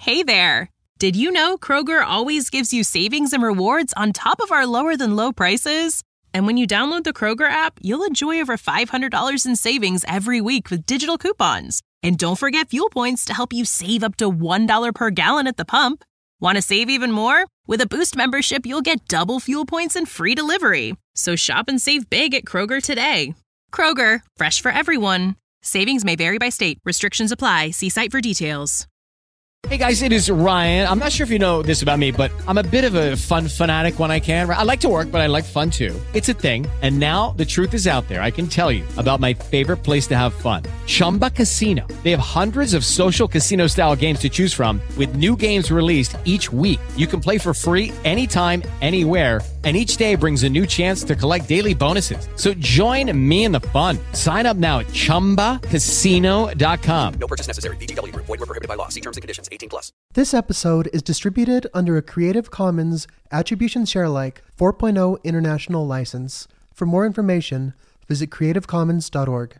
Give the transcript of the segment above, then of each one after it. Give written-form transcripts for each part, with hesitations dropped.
Hey there! Did you know Kroger always gives you savings and rewards on top of our lower-than-low prices? And when you download the Kroger app, you'll enjoy over $500 in savings every week with digital coupons. And don't forget fuel points to help you save up to $1 per gallon at the pump. Want to save even more? With a Boost membership, you'll get double fuel points and free delivery. So shop and save big at Kroger today. Kroger, fresh for everyone. Savings may vary by state. Restrictions apply. See site for details. Hey guys, it is Ryan. I'm not sure if you know this about me, but I'm a bit of a fun fanatic when I can. I like to work, but I like fun too. It's a thing. And now the truth is out there. I can tell you about my favorite place to have fun. Chumba Casino. They have hundreds of social casino style games to choose from with new games released each week. You can play for free anytime, anywhere. And each day brings a new chance to collect daily bonuses. So join me in the fun. Sign up now at ChumbaCasino.com. No purchase necessary. VGW Group. Void where prohibited by law. See terms and conditions. 18+. This episode is distributed under a Creative Commons Attribution Share Alike 4.0 International License. For more information, visit creativecommons.org.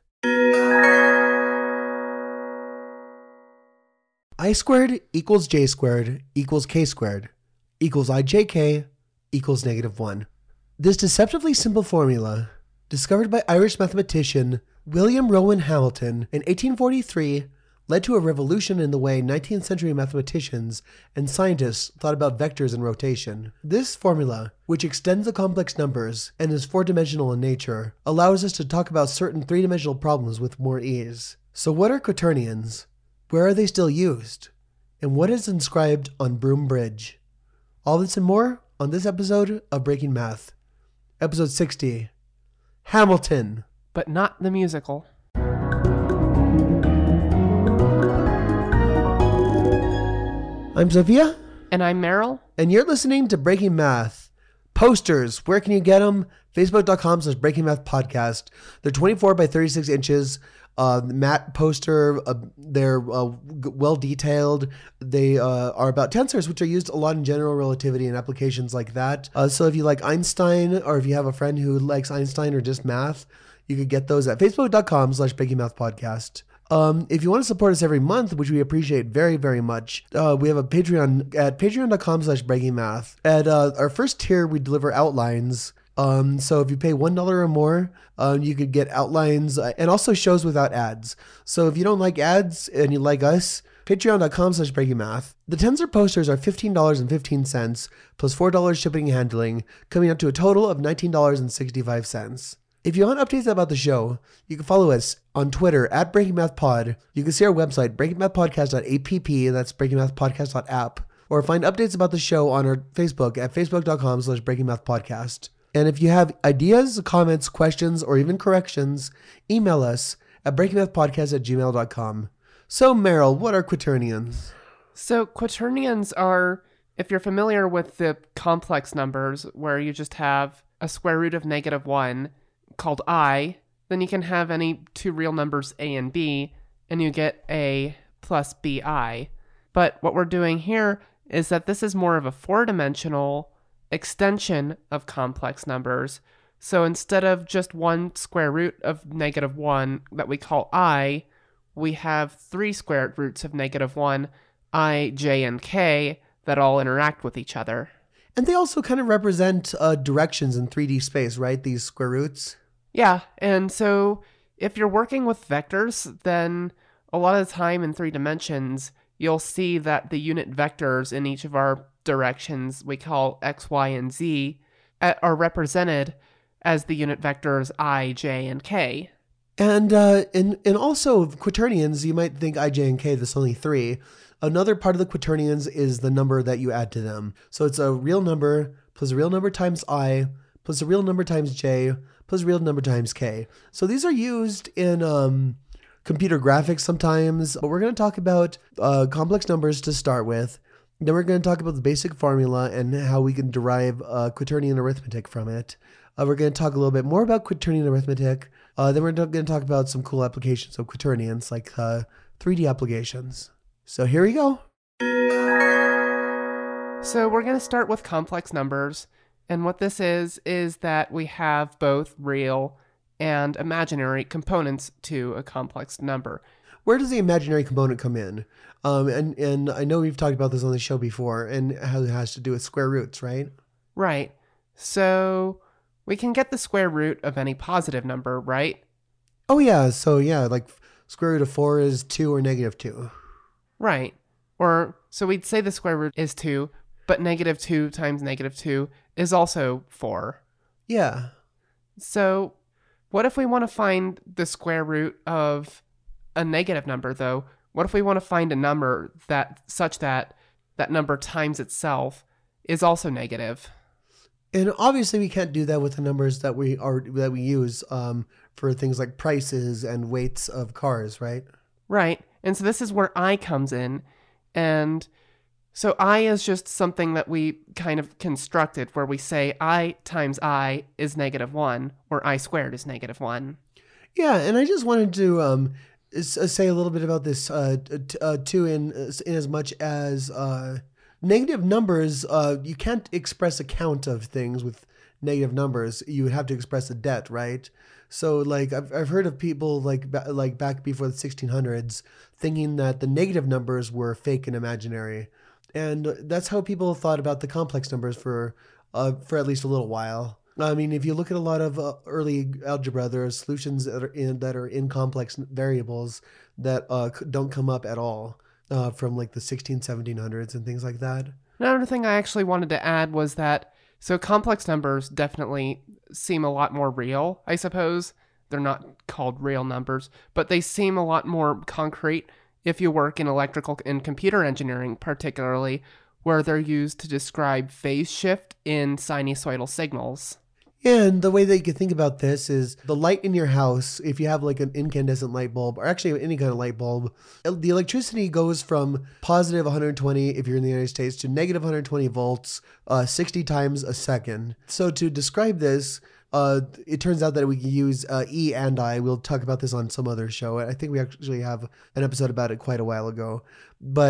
I squared equals j squared equals k squared equals ijk equals -1. This deceptively simple formula, discovered by Irish mathematician William Rowan Hamilton in 1843, led to a revolution in the way 19th century mathematicians and scientists thought about vectors and rotation. This formula, which extends the complex numbers and is four-dimensional in nature, allows us to talk about certain three-dimensional problems with more ease. So what are quaternions? Where are they still used? And what is inscribed on Broom Bridge? All this and more on this episode of Breaking Math. Episode 60. Hamilton. But not the musical. I'm Sophia. And I'm Meryl. And you're listening to Breaking Math. Posters, where can you get them? Facebook.com/Breaking Math Podcast. They're 24 by 36 inches. Matte poster. They're well detailed. They are about tensors, which are used a lot in general relativity and applications like that. So if you like Einstein, or if you have a friend who likes Einstein or just math, you could get those at Facebook.com/Breaking Math Podcast. If you want to support us every month, which we appreciate very, very much, we have a Patreon at patreon.com/Breaking Math. At our first tier, we deliver outlines. So if you pay $1 or more, you could get outlines and also shows without ads. So if you don't like ads and you like us, patreon.com/Breaking Math. The tensor posters are $15.15 plus $4 shipping and handling, coming out to a total of $19.65. If you want updates about the show, you can follow us on Twitter at Breaking Math Pod. You can see our website, breakingmathpodcast.app, that's breakingmathpodcast.app, or find updates about the show on our Facebook at facebook.com/Breaking Math Podcast. And if you have ideas, comments, questions, or even corrections, email us at breakingmathpodcast@gmail.com. So, Meryl, what are quaternions? So quaternions are, if you're familiar with the complex numbers, where you just have a square root of -1 called I, then you can have any two real numbers a and b, and you get a plus bi. But what we're doing here is that this is more of a four-dimensional extension of complex numbers. So instead of just one square root of -1 that we call I, we have three square roots of -1, I, j, and k, that all interact with each other. And they also kind of represent directions in 3D space, right? These square roots. Yeah, and so if you're working with vectors, then a lot of the time in 3 dimensions, you'll see that the unit vectors in each of our directions we call x, y, and z are represented as the unit vectors I, j, and k. And also quaternions, you might think I, j, and k, there's only 3. Another part of the quaternions is the number that you add to them. So it's a real number plus a real number times I plus a real number times j plus a real number times k. So these are used in computer graphics sometimes, but we're going to talk about complex numbers to start with. Then we're going to talk about the basic formula and how we can derive quaternion arithmetic from it. We're going to talk a little bit more about quaternion arithmetic. Then we're going to talk about some cool applications of quaternions, like 3D applications. So here we go. So we're going to start with complex numbers. And what this is that we have both real and imaginary components to a complex number. where does the imaginary component come in? And I know we've talked about this on the show before, and how it has to do with square roots, right? Right. So we can get the square root of any positive number, right? Oh yeah, so yeah, like square root of 4 is 2 or negative 2. Right. Or, so we'd say the square root is 2, but negative 2 times negative 2 is also 4. Yeah. So what if we want to find the square root of a negative number, though? What if we want to find a number such that that number times itself is also negative? And obviously we can't do that with the numbers that we use for things like prices and weights of cars, right? Right. And so this is where I comes in. And so I is just something that we kind of constructed, where we say I times I is -1, or I squared is -1. Yeah, and I just wanted to say a little bit about this too, in as much as negative numbers, you can't express a count of things with negative numbers. You would have to express a debt, right? So like I've heard of people like back before the 1600s thinking that the negative numbers were fake and imaginary. And that's how people thought about the complex numbers for at least a little while. I mean, if you look at a lot of early algebra, there are solutions that are in complex variables that don't come up at all from like the 1700s and things like that. Another thing I actually wanted to add was that, so complex numbers definitely seem a lot more real, I suppose. They're not called real numbers, but they seem a lot more concrete if you work in electrical and computer engineering, particularly, where they're used to describe phase shift in sinusoidal signals. And the way that you can think about this is the light in your house, if you have like an incandescent light bulb, or actually any kind of light bulb, the electricity goes from positive 120, if you're in the United States, to negative 120 volts 60 times a second. So to describe this, it turns out that we can use E and I. We'll talk about this on some other show. I think we actually have an episode about it quite a while ago. But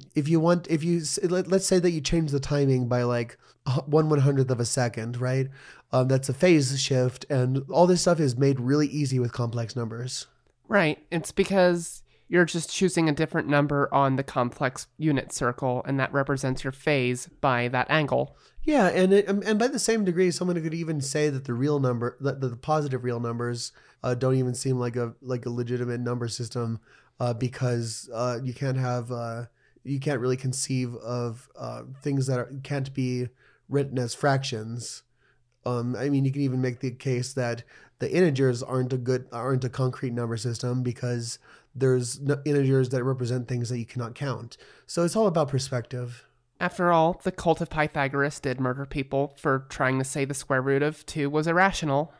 let's say that you change the timing by like 1/100th of a second, right? That's a phase shift, and all this stuff is made really easy with complex numbers. Right. It's because you're just choosing a different number on the complex unit circle, and that represents your phase by that angle. Yeah, and by the same degree, someone could even say that the real number, the positive real numbers, don't even seem like a legitimate number system, because you can't really conceive of things that can't be written as fractions. I mean, you can even make the case that the integers aren't a concrete number system, because there's integers that represent things that you cannot count. So it's all about perspective. After all, the cult of Pythagoras did murder people for trying to say the square root of 2 was irrational.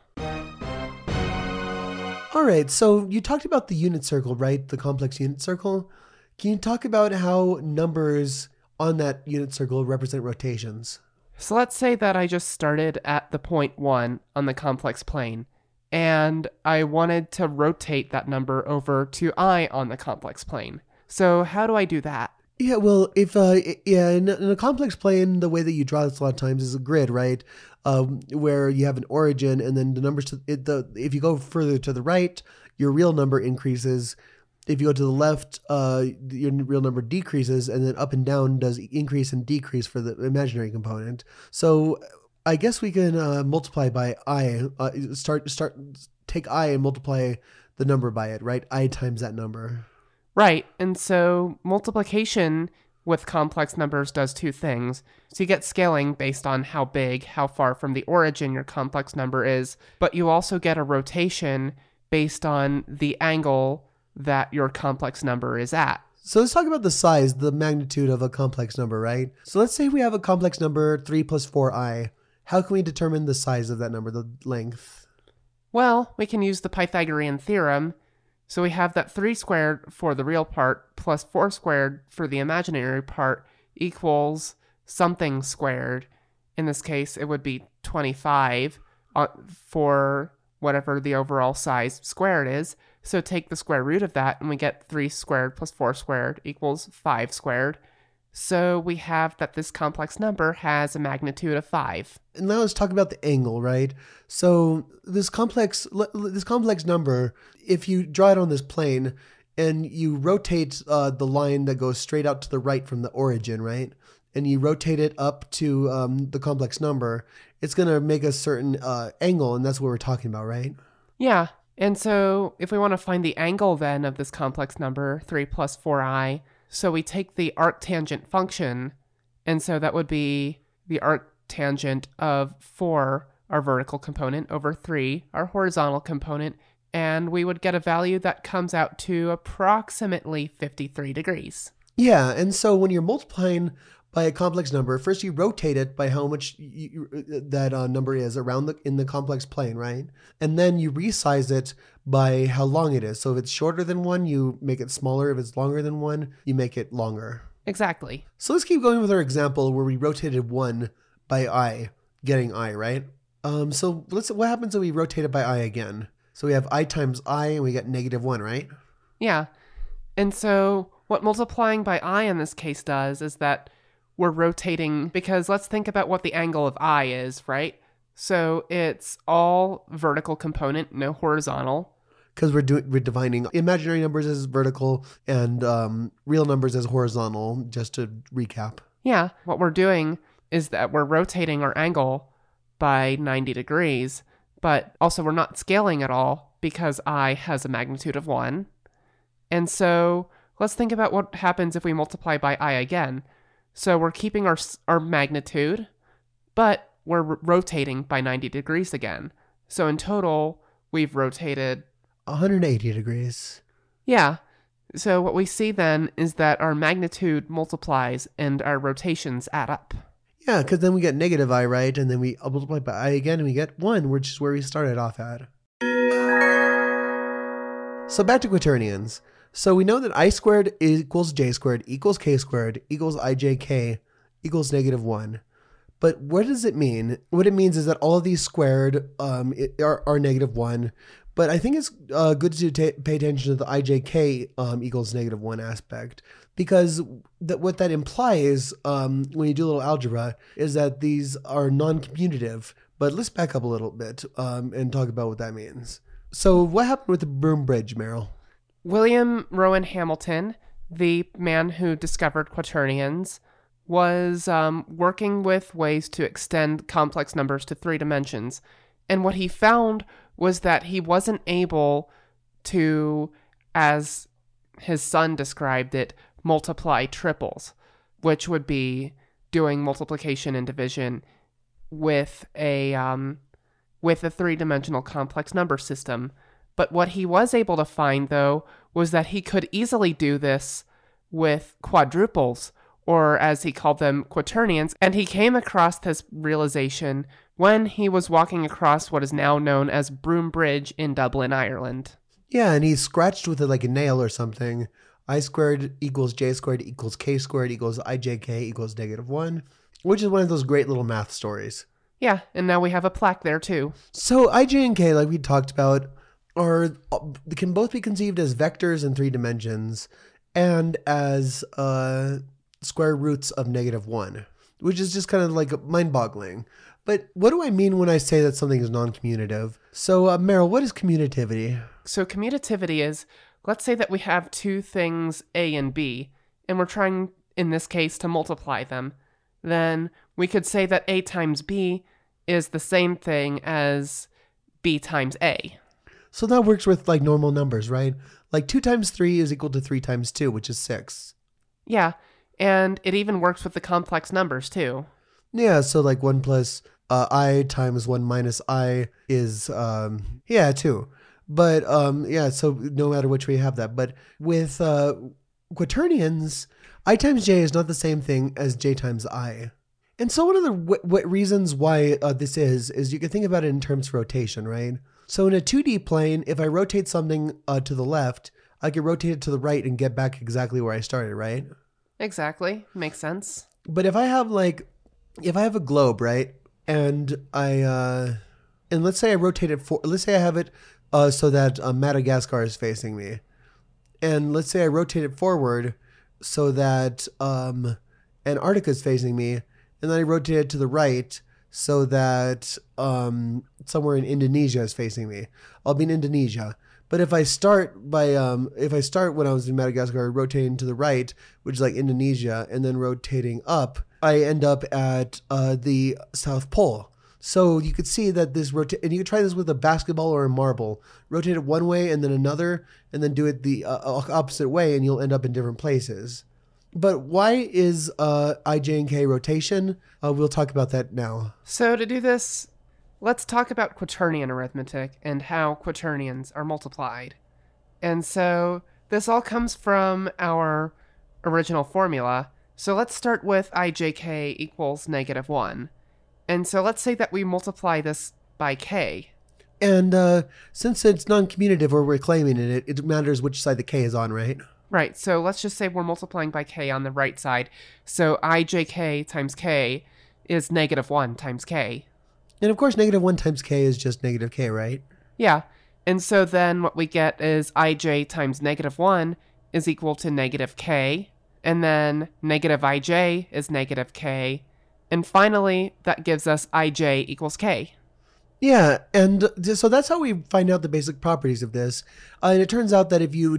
All right, so you talked about the unit circle, right? The complex unit circle. Can you talk about how numbers on that unit circle represent rotations? So let's say that I just started at the point 1 on the complex plane, and I wanted to rotate that number over to I on the complex plane. So how do I do that? Yeah, well, if in a complex plane, the way that you draw this a lot of times is a grid, right? Where you have an origin, and then the numbers if you go further to the right, your real number increases. If you go to the left, your real number decreases, and then up and down does increase and decrease for the imaginary component. So I guess we can multiply by I. Take I and multiply the number by it, right? I times that number. Right, and so multiplication with complex numbers does two things. So you get scaling based on how big, how far from the origin your complex number is, but you also get a rotation based on the angle that your complex number is at. So let's talk about the size, the magnitude of a complex number, right? So let's say we have a complex number 3 plus 4i. How can we determine the size of that number, the length? Well, we can use the Pythagorean theorem. So we have that 3 squared for the real part plus 4 squared for the imaginary part equals something squared. In this case, it would be 25 for whatever the overall size squared is. So take the square root of that, and we get 3 squared plus 4 squared equals 5 squared. So we have that this complex number has a magnitude of 5. And now let's talk about the angle, right? So this complex number, if you draw it on this plane, and you rotate the line that goes straight out to the right from the origin, right? And you rotate it up to the complex number, it's going to make a certain angle, and that's what we're talking about, right? Yeah. And so if we want to find the angle then of this complex number, 3 plus 4i, so we take the arctangent function, and so that would be the arctangent of 4, our vertical component, over 3, our horizontal component, and we would get a value that comes out to approximately 53 degrees. Yeah, and so when you're multiplying by a complex number, first you rotate it by how much that number is around in the complex plane, right? And then you resize it by how long it is. So if it's shorter than 1, you make it smaller. If it's longer than 1, you make it longer. Exactly. So let's keep going with our example where we rotated 1 by I, getting I, right? So what happens if we rotate it by I again? So we have I times I, and we get -1, right? Yeah. And so what multiplying by I in this case does is that we're rotating, because let's think about what the angle of I is, right? So it's all vertical component, no horizontal. Because we're defining imaginary numbers as vertical and real numbers as horizontal, just to recap. Yeah, what we're doing is that we're rotating our angle by 90 degrees, but also we're not scaling at all because I has a magnitude of 1. And so let's think about what happens if we multiply by I again. So we're keeping our magnitude, but we're rotating by 90 degrees again. So in total, we've rotated 180 degrees. Yeah. So what we see then is that our magnitude multiplies and our rotations add up. Yeah, because then we get -I, right? And then we multiply by I again, and we get 1, which is where we started off at. So back to quaternions. So we know that I squared equals J squared equals K squared equals IJK equals -1. But what does it mean? What it means is that all of these squared are -1. But I think it's good to pay attention to the IJK equals -1 aspect, because what that implies when you do a little algebra is that these are non-commutative. But let's back up a little bit and talk about what that means. So what happened with the Broom Bridge, Meryl? William Rowan Hamilton, the man who discovered quaternions, was working with ways to extend complex numbers to 3 dimensions. And what he found was that he wasn't able to, as his son described it, multiply triples, which would be doing multiplication and division with a 3-dimensional complex number system. But what he was able to find, though, was that he could easily do this with quadruples, or as he called them, quaternions, and he came across this realization when he was walking across what is now known as Broom Bridge in Dublin, Ireland. Yeah, and he scratched with it like a nail or something. I squared equals J squared equals K squared equals IJK equals -1, which is one of those great little math stories. Yeah, and now we have a plaque there, too. So IJ and K, like we talked about, can both be conceived as vectors in 3 dimensions and as square roots of -1, which is just kind of like mind-boggling. But what do I mean when I say that something is non-commutative? So Meryl, what is commutativity? So commutativity is, let's say that we have 2 things A and B, and we're trying, in this case, to multiply them. Then we could say that A times B is the same thing as B times A. So that works with like normal numbers, right? Like 2 times 3 is equal to 3 times 2, which is 6. Yeah, and it even works with the complex numbers, too. Yeah, so like 1 plus I times 1 minus I is, 2. But yeah, so no matter which way you have that. But with quaternions, I times J is not the same thing as J times I. And so one of the reasons why this is you can think about it in terms of rotation, right? So in a 2D plane, if I rotate something to the left, I can rotate it to the right and get back exactly where I started, right? Exactly. Makes sense. But if I have a globe, right? And and let's say I rotate it let's say I have it so that Madagascar is facing me. And let's say I rotate it forward so that Antarctica is facing me. And then I rotate it to the right so that somewhere in Indonesia is facing me. I'll be in Indonesia. But if I start when I was in Madagascar, rotating to the right, which is like Indonesia, and then rotating up, I end up at the South Pole. So you could see that this rotate, and you could try this with a basketball or a marble. Rotate it one way and then another, and then do it the opposite way, and you'll end up in different places. But why is I, J, and K rotation? We'll talk about that now. So to do this, let's talk about quaternion arithmetic and how quaternions are multiplied. And so this all comes from our original formula. So let's start with ijk equals -1. And so let's say that we multiply this by k. And since it's non-commutative or we're claiming it matters which side the k is on, right? Right, so let's just say we're multiplying by k on the right side. So ijk times k is -1 times k. And of course, -1 times k is just negative k, right? Yeah, and so then what we get is ij times -1 is equal to -k, and then -ij is -k, and finally, that gives us ij equals k. Yeah, and so that's how we find out the basic properties of this. And it turns out that if you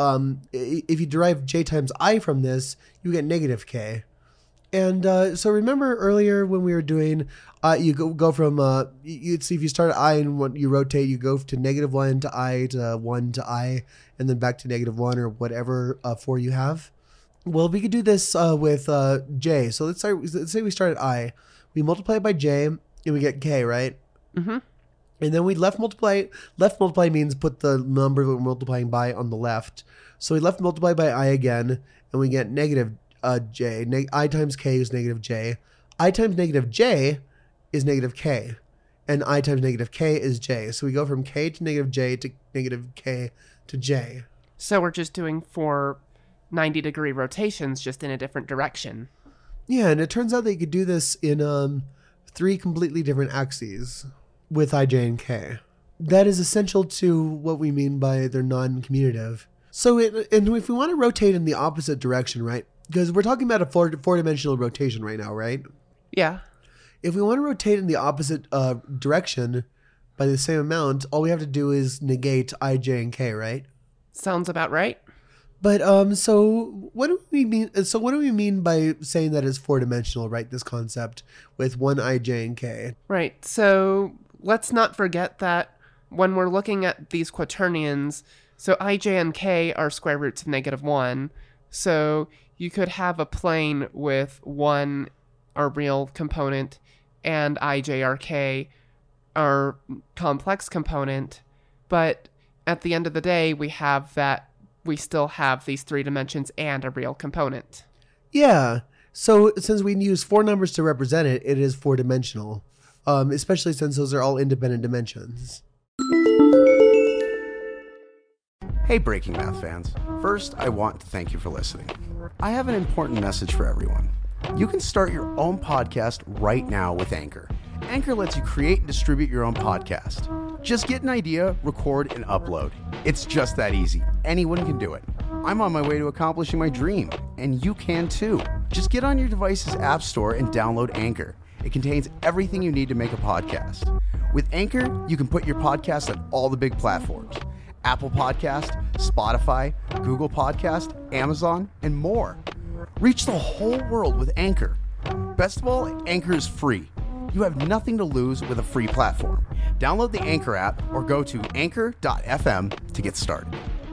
derive j times I from this, you get -k. And so remember earlier when we were doing, you go from, you'd see if you start at I and you rotate, you go to -1 to I to 1 to I, and then back to -1 or whatever 4 you have. Well, we could do this with j. So let's say we start at I. We multiply it by j, and we get k, right? Mm-hmm. And then we left multiply. Left multiply means put the number that we're multiplying by on the left. So we left multiply by I again, and we get negative j. I times k is -j. I times -j is -k. And I times -k is j. So we go from k to -j to -k to j. So we're just doing 4 90-degree rotations, just in a different direction. Yeah, and it turns out that you could do this in 3 completely different axes with I, J, and K. That is essential to what we mean by they're non-commutative. So and if we want to rotate in the opposite direction, right? Because we're talking about a four-dimensional rotation right now, right? Yeah. If we want to rotate in the opposite direction by the same amount, all we have to do is negate I, J, and K, right? Sounds about right. But so what do we mean? So what do we mean by saying that it's four-dimensional, right? This concept with one I, J, and K. Right. So let's not forget that when we're looking at these quaternions, so I, J, and K are square roots of -1. So you could have a plane with one our real component and I, J, or K our complex component. But at the end of the day, we have that we still have these 3 dimensions and a real component. Yeah. So since we use 4 numbers to represent it, it is four-dimensional, especially since those are all independent dimensions. Hey, Breaking Math fans. First, I want to thank you for listening. I have an important message for everyone. You can start your own podcast right now with Anchor. Anchor lets you create and distribute your own podcast. Just get an idea, record, and upload. It's just that easy. Anyone can do it. I'm on my way to accomplishing my dream, and you can too. Just get on your device's app store and download Anchor. It contains everything you need to make a podcast. With Anchor, you can put your podcast on all the big platforms: Apple Podcast, Spotify, Google Podcast, Amazon, and more. Reach the whole world with Anchor. Best of all, Anchor is free. You have nothing to lose with a free platform. Download the Anchor app or go to anchor.fm to get started.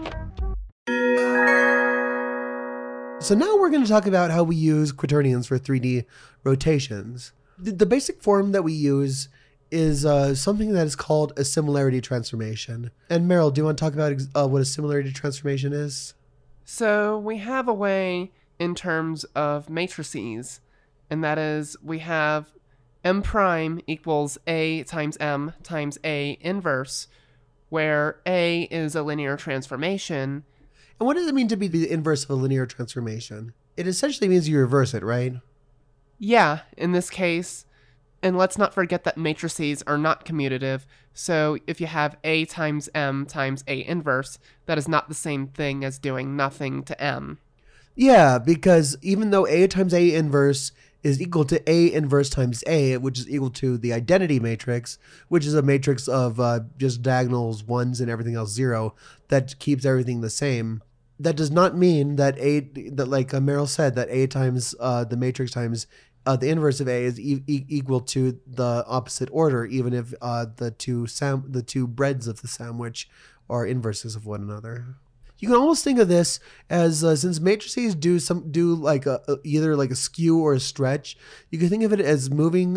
So now we're going to talk about how we use quaternions for 3D rotations. The basic form that we use is something that is called a similarity transformation. And Meryl, do you want to talk about what a similarity transformation is? So we have a way in terms of matrices, and that is we have M prime equals A times M times A inverse, where A is a linear transformation. And what does it mean to be the inverse of a linear transformation? It essentially means you reverse it, right? Yeah, in this case. And let's not forget that matrices are not commutative. So if you have A times M times A inverse, that is not the same thing as doing nothing to M. Yeah, because even though A times A inverse is equal to A inverse times A, which is equal to the identity matrix, which is a matrix of just diagonals, ones, and everything else 0 that keeps everything the same. That does not mean that like Meryl said, that A times the matrix times the inverse of A is equal to the opposite order, even if the two breads of the sandwich are inverses of one another. You can almost think of this as since matrices do like either like a skew or a stretch, you can think of it as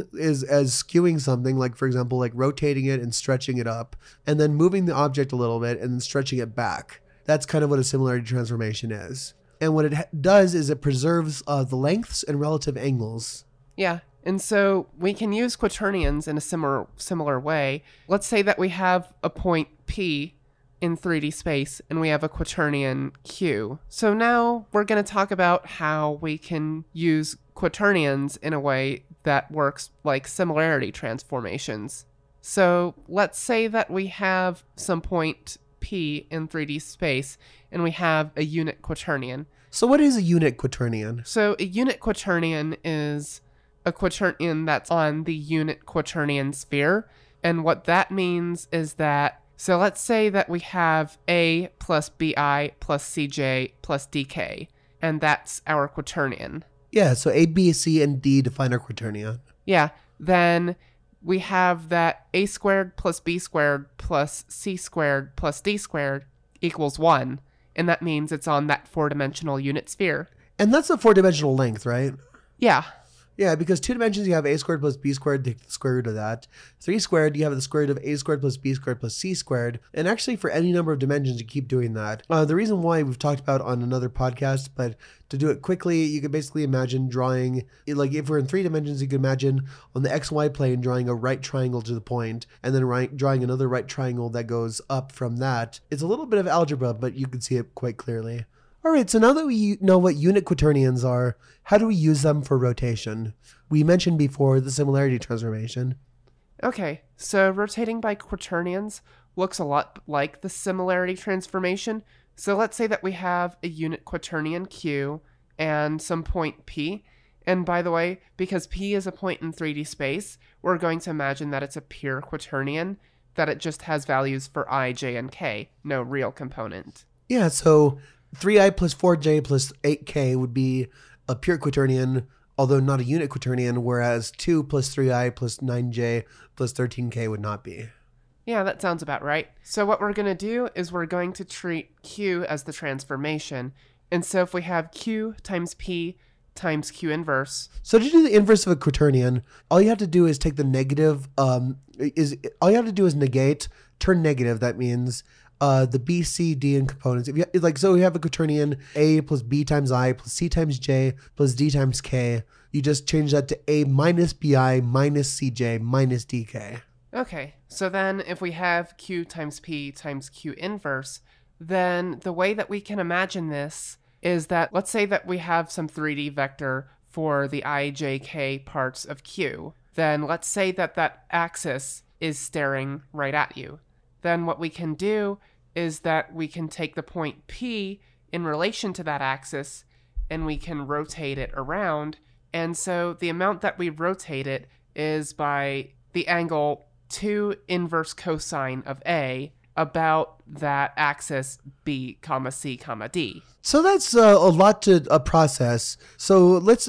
as skewing something, like for example, like rotating it and stretching it up, and then moving the object a little bit and then stretching it back. That's kind of what a similarity transformation is. And what it does is it preserves the lengths and relative angles. Yeah, and so we can use quaternions in a similar way. Let's say that we have a point P in 3D space and we have a quaternion Q. So now we're going to talk about how we can use quaternions in a way that works like similarity transformations. So let's say that we have some point P in 3D space and we have a unit quaternion. So what is a unit quaternion? So a unit quaternion is a quaternion that's on the unit quaternion sphere. And what that means is that, so let's say that we have A plus BI plus CJ plus DK, and that's our quaternion. Yeah, so A, B, C, and D define our quaternion. Yeah, then we have that A squared plus B squared plus C squared plus D squared equals 1. And that means it's on that 4-dimensional unit sphere. And that's a 4-dimensional length, right? Yeah. Yeah, because 2 dimensions, you have A squared plus B squared, take the square root of that. 3 squared, you have the square root of A squared plus B squared plus C squared. And actually, for any number of dimensions, you keep doing that. The reason why we've talked about on another podcast, but to do it quickly, you could basically imagine drawing, like if we're in 3 dimensions, you could imagine on the XY plane drawing a right triangle to the point, and then drawing another right triangle that goes up from that. It's a little bit of algebra, but you can see it quite clearly. All right, so now that we know what unit quaternions are, how do we use them for rotation? We mentioned before the similarity transformation. Okay, so rotating by quaternions looks a lot like the similarity transformation. So let's say that we have a unit quaternion Q and some point P. And by the way, because P is a point in 3D space, we're going to imagine that it's a pure quaternion, that it just has values for I, J, and K, no real component. Yeah, so 3i plus 4j plus 8k would be a pure quaternion, although not a unit quaternion, whereas 2 plus 3i plus 9j plus 13k would not be. Yeah, that sounds about right. So what we're going to do is we're going to treat Q as the transformation. And so if we have Q times P times Q inverse. So to do the inverse of a quaternion, all you have to do is take the negative, all you have to do is negate, turn negative. That means the B, C, D in components. If you so we have a quaternion A plus B times I plus C times J plus D times K. You just change that to A minus BI minus CJ minus DK. Okay, so then if we have Q times P times Q inverse, then the way that we can imagine this is that let's say that we have some 3D vector for the I, J, K parts of Q. Then let's say that that axis is staring right at you. Then what we can do is that we can take the point P in relation to that axis and we can rotate it around. And so the amount that we rotate it is by the angle 2 inverse cosine of A about that axis B, C, D. So that's a lot to process. So let's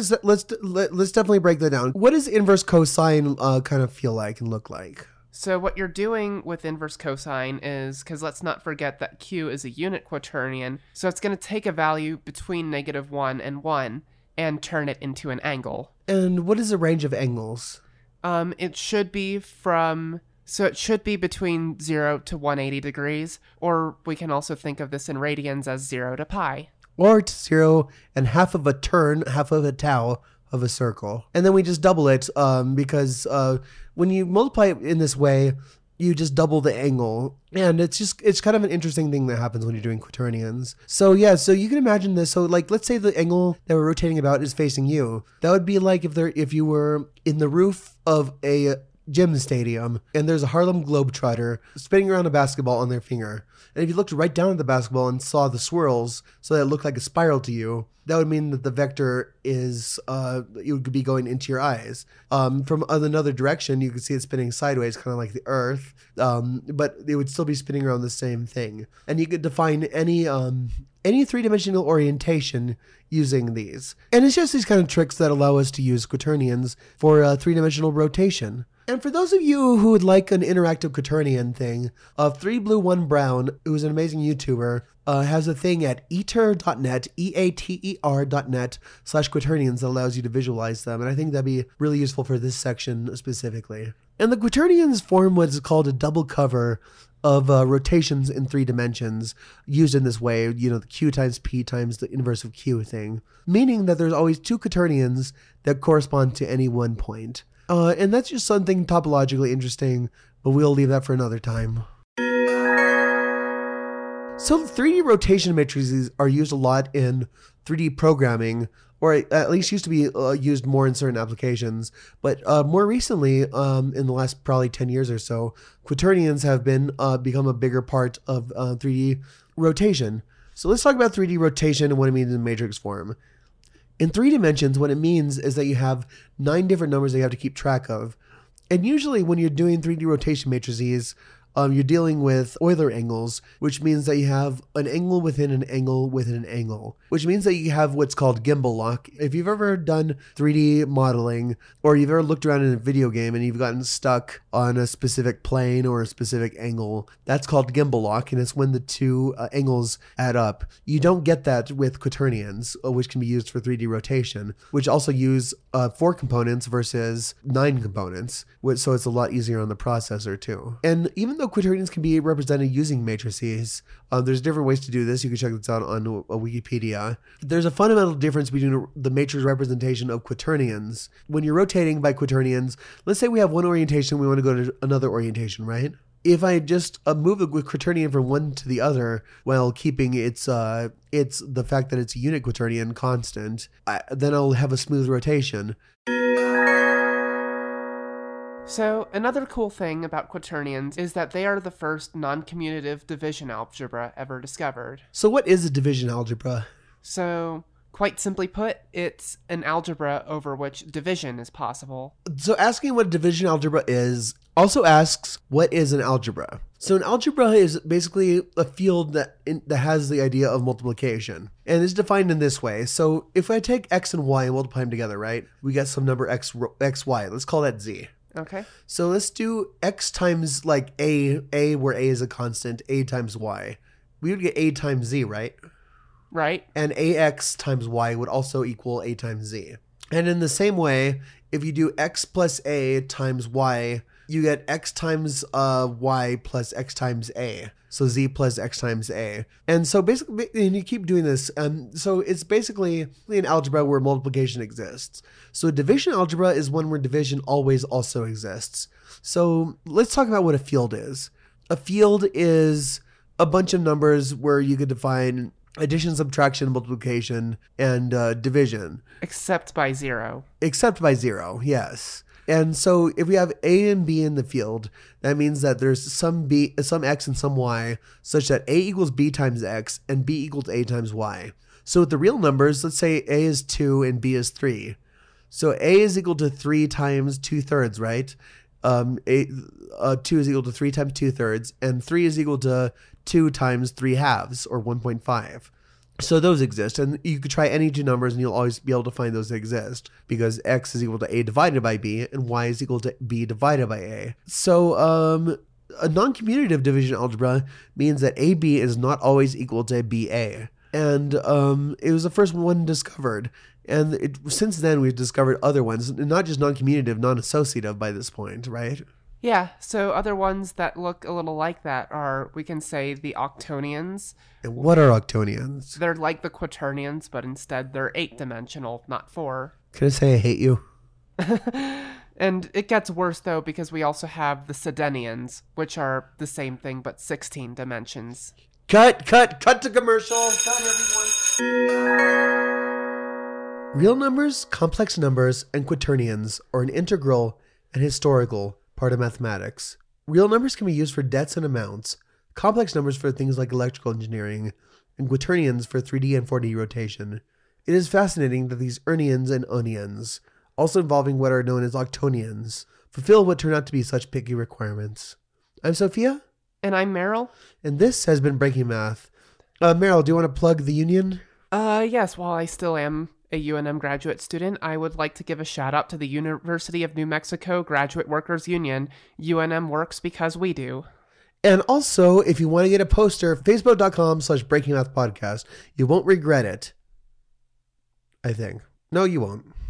definitely break that down. What does inverse cosine kind of feel like and look like? So what you're doing with inverse cosine is, because let's not forget that Q is a unit quaternion, so it's going to take a value between -1 and 1 and turn it into an angle. And what is the range of angles? It should be between 0 to 180 degrees, or we can also think of this in radians as 0 to pi. Or to 0 and half of a turn, half of a tau of a circle. And then we just double it because when you multiply it in this way, you just double the angle. And it's kind of an interesting thing that happens when you're doing quaternions. So yeah, so you can imagine this. So like, let's say the angle that we're rotating about is facing you. That would be like if you were in the roof of a gym stadium, and there's a Harlem Globetrotter spinning around a basketball on their finger. And if you looked right down at the basketball and saw the swirls so that it looked like a spiral to you, that would mean that the vector is, it would be going into your eyes. From another direction, you could see it spinning sideways, kind of like the Earth, but it would still be spinning around the same thing. And you could define any three-dimensional orientation using these. And it's just these kind of tricks that allow us to use quaternions for three-dimensional rotation. And for those of you who would like an interactive quaternion thing, 3Blue1Brown, who's an amazing YouTuber, has a thing at eater.net, eater.net/quaternions that allows you to visualize them. And I think that'd be really useful for this section specifically. And the quaternions form what's called a double cover of rotations in 3 dimensions used in this way, the Q times P times the inverse of Q thing, meaning that there's always 2 quaternions that correspond to any one point. And that's just something topologically interesting, but we'll leave that for another time. So 3D rotation matrices are used a lot in 3D programming, or at least used to be used more in certain applications. But more recently, in the last probably 10 years or so, quaternions have become a bigger part of 3D rotation. So let's talk about 3D rotation and what it means in matrix form. In 3 dimensions, what it means is that you have 9 different numbers that you have to keep track of. And usually when you're doing 3D rotation matrices, you're dealing with Euler angles, which means that you have an angle within an angle within an angle, which means that you have what's called gimbal lock. If you've ever done 3D modeling, or you've ever looked around in a video game and you've gotten stuck on a specific plane or a specific angle, that's called gimbal lock, and it's when the 2 angles add up. You don't get that with quaternions, which can be used for 3D rotation, which also use 4 components versus 9 components, so it's a lot easier on the processor too. And even though quaternions can be represented using matrices, there's different ways to do this. You can check this out on Wikipedia. There's a fundamental difference between the matrix representation of quaternions. When you're rotating by quaternions, let's say we have one orientation, we want to go to another orientation, right? If I just move the quaternion from one to the other while keeping it's the fact that it's a unit quaternion constant, then I'll have a smooth rotation. So, another cool thing about quaternions is that they are the first non-commutative division algebra ever discovered. So what is a division algebra? So, quite simply put, it's an algebra over which division is possible. So asking what a division algebra is also asks, what is an algebra? So an algebra is basically a field that has the idea of multiplication. And it's defined in this way. So if I take x and y and multiply them together, right? We get some number x, y. Let's call that z. Okay. So let's do x times like a where a is a constant, a times y. We would get a times z, right? Right. And ax times y would also equal a times z. And in the same way, if you do x plus a times y, you get x times y plus x times a. So z plus x times a. And so basically, and you keep doing this. So it's basically an algebra where multiplication exists. So a division algebra is one where division always also exists. So let's talk about what a field is. A field is a bunch of numbers where you could define addition, subtraction, multiplication, and division. Except by 0. Except by 0, yes. And so if we have a and b in the field, that means that there's some x and some y, such that a equals b times x and b equals a times y. So with the real numbers, let's say a is 2 and b is 3. So a is equal to 3 times 2/3, right? 2 is equal to 3 times 2/3, and 3 is equal to 2 times 3/2, or 1.5. So those exist, and you could try any 2 numbers and you'll always be able to find those exist, because x is equal to a divided by b and y is equal to b divided by a. So a non-commutative division algebra means that ab is not always equal to ba. And it was the first one discovered. And since then, we've discovered other ones, not just non-commutative, non-associative by this point, right? Yeah, so other ones that look a little like that are, we can say, the octonions. And what are octonions? They're like the quaternions, but instead they're 8-dimensional, not 4. Can I say I hate you? And it gets worse, though, because we also have the sedenions, which are the same thing, but 16 dimensions. Cut to commercial. Cut, everyone. Real numbers, complex numbers, and quaternions are an integral and historical part of mathematics. Real numbers can be used for debts and amounts, complex numbers for things like electrical engineering, and quaternions for 3D and 4D rotation. It is fascinating that these urnions and onions, also involving what are known as octonions, fulfill what turn out to be such picky requirements. I'm Sophia. And I'm Meryl. And this has been Breaking Math. Meryl, do you want to plug the union? Yes, while I still am a UNM graduate student, I would like to give a shout out to the University of New Mexico Graduate Workers Union. UNM works because we do. And also, if you want to get a poster, facebook.com/breakingmathpodcast. You won't regret it. I think. No, you won't.